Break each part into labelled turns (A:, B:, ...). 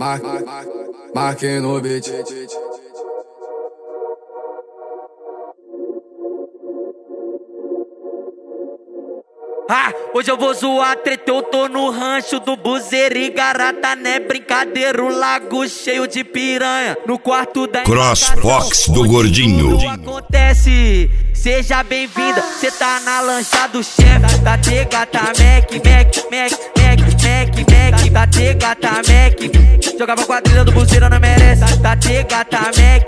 A: Marque no beat.
B: Hoje eu vou zoar treta, eu tô no rancho do buzeiro e garata, né? Brincadeira, o lago cheio de piranha. No quarto da
C: CrossFox do Gordinho.
B: Acontece, seja bem-vinda, cê tá na lancha do chefe. Tá te gata, Mac, tá te gata, Mac. Jogava quadrilha do buzeiro, não merece. Tá te gata, Mac,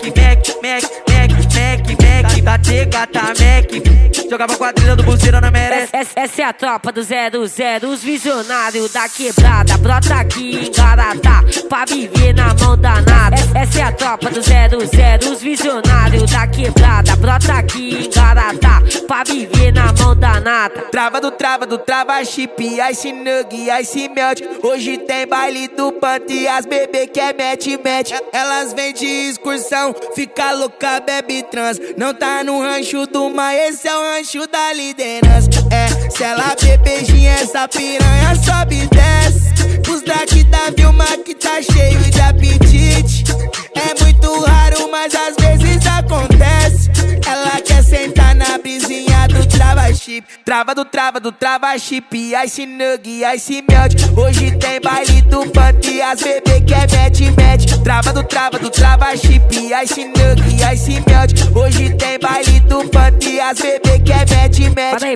B: tá te gata, Mac. Jogava quadrilha do buzeiro, não merece.
D: Essa é a tropa do 00, os visionários da quebrada. Brota aqui em Garatá, pra viver na mão danada. Essa é a tropa do 00, os visionários da quebrada. Brota aqui em Garatá, pra viver na mão danada.
B: Trava do trava chip, ice nug, ice melt. Hoje tem baile do panto e as bebê quer mete. Elas vêm de excursão, fica louca, bebe trans. Não tá no rancho do mar, esse é o rancho da liderança. Se ela beijinha, essa piranha sobe e desce. Os daqui da Vilma que tá cheio de apetite. É muito raro, mas às vezes acontece. Ela quer sentar na brisinha do trava chip. Trava do trava chip, ice nug, ice melt. Hoje tem baile do panto e as bebê quer mete. Trava do trava chip, ice nug, ice melt. Hoje tem baile do panto e as bebê quer mete.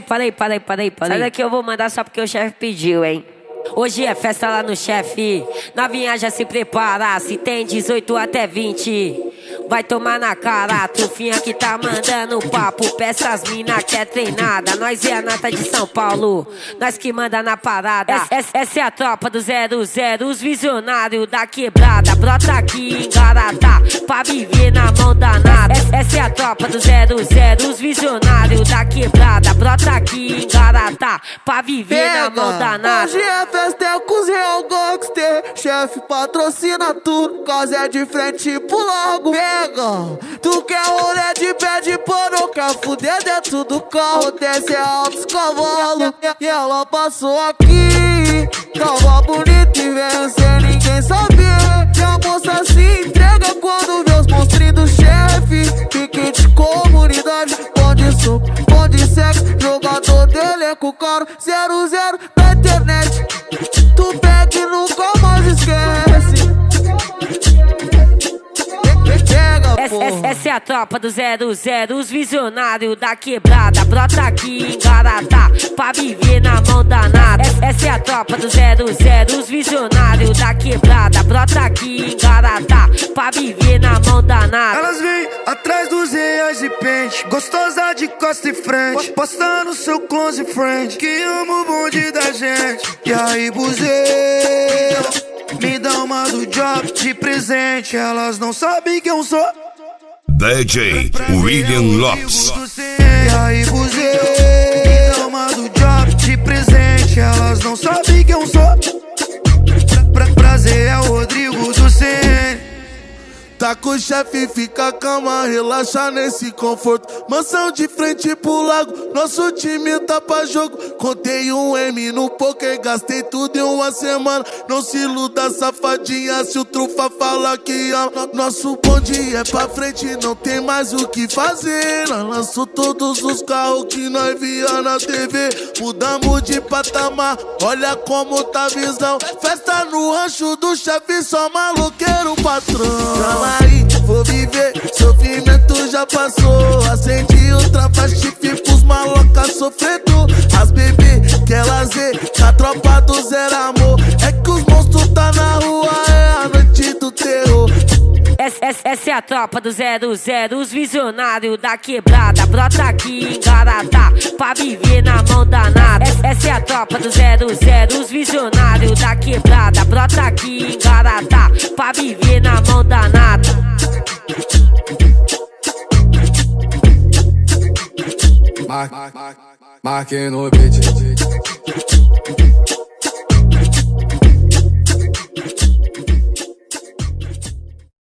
D: Parei. Sai daqui, eu vou mandar só porque o chefe pediu, hein? Hoje é festa lá no chefe, novinha já se prepara. Se tem 18 até 20, vai tomar na cara. Trufinha que tá mandando papo, peça as mina que é treinada. Nós é a nata de São Paulo, nós que manda na parada. Essa é a tropa do 00, os visionários da quebrada. Brota aqui em Garatá, pra viver na mão danada. Essa é a tropa do 00, os visionários da quebrada. Brota aqui em Garatá, pra viver na mão danada.
B: Hoje é festa, é com os real gangster. Chefe patrocina tudo, causa é de frente pro logo. Pega, tu quer rolê de pé de pano, quer fuder dentro do carro. Desce altos cavalos, e ela passou aqui. Tava bonita e veio sem ninguém saber. E a moça se entrega quando vê os monstrinhos do chefe. Pique de comunidade, pão de suco, pão de sexo. Jogador de elenco caro, 00 da internet. Tu pega e nunca mais esquece.
D: Essa é a tropa do 00, os visionários da quebrada. Brota aqui em Garatá, pra viver na mão danada. Essa é a tropa do 00, os visionários da quebrada. Brota aqui em Garatá, pra viver na mão danada.
E: Elas vêm atrás dos reais de pente, gostosa de costa e frente, postando seu close friend, que ama o bonde da gente. E aí, buzeiro, me dá uma do job de presente. Elas não sabem quem eu sou.
C: DJ William Lopes.
E: E aí, buzeiro, me dá uma do job de presente. Elas não sabem quem eu sou. Prazer é o Rodrigo do CN.
F: Tá com o chefe, fica calma, relaxa nesse conforto. Mansão de frente pro lago, nosso time tá pra jogo. Contei um M no poker, gastei tudo em uma semana. Não se iluda, safadinha, se o trufa fala que ama. Nosso bonde é pra frente, não tem mais o que fazer. Nós lançamos todos os carros que nós via na TV. Mudamos de patamar, olha como tá a visão. Festa no rancho do chefe, só maloqueiro patrão. Aí, vou viver, sofrimento já passou. Acendi o trava chifre pros malocas sofredor. As bebê quer lazer, a tropa do 0 amor. É que os monstros tá na rua, é a noite do terror.
D: Essa é a tropa do 00, os visionários da quebrada. Brota aqui em Garatá, pra viver na mão danada. Essa é a tropa do 00, os visionários da quebrada. Brota aqui em Garatá, pra viver na mão danada.
A: Marque no beat.